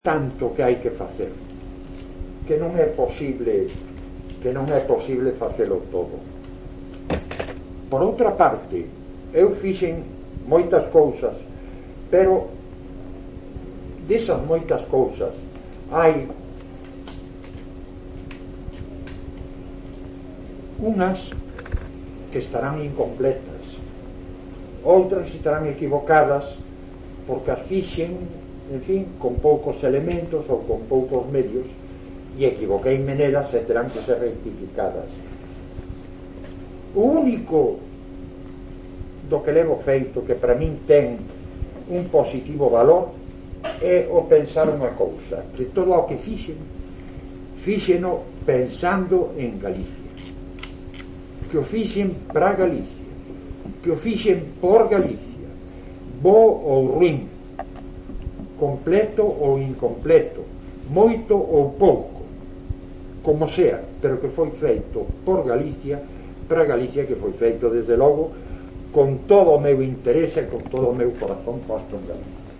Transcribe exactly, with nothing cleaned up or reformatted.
tanto que hai que facer que non é posible que non é posible facelo todo. Por outra parte, eu fixen moitas cousas, pero desas moitas cousas hai unas que estarán incompletas, outras estarán equivocadas porque as fixen, en fin, con poucos elementos ou con poucos medios, e equivoqueime nelas e terán que ser rectificadas. O único do que levo feito que para min ten un positivo valor é o pensar unha cousa, que todo o que fixen fíxeno pensando en Galicia, que o fixen para Galicia, que o fixen por Galicia, bo ou ruín, completo ou incompleto, moito ou pouco, como sea, pero que foi feito por Galicia, para Galicia, que foi feito desde logo con todo o meu interese e con todo o meu corazón posto en Galicia.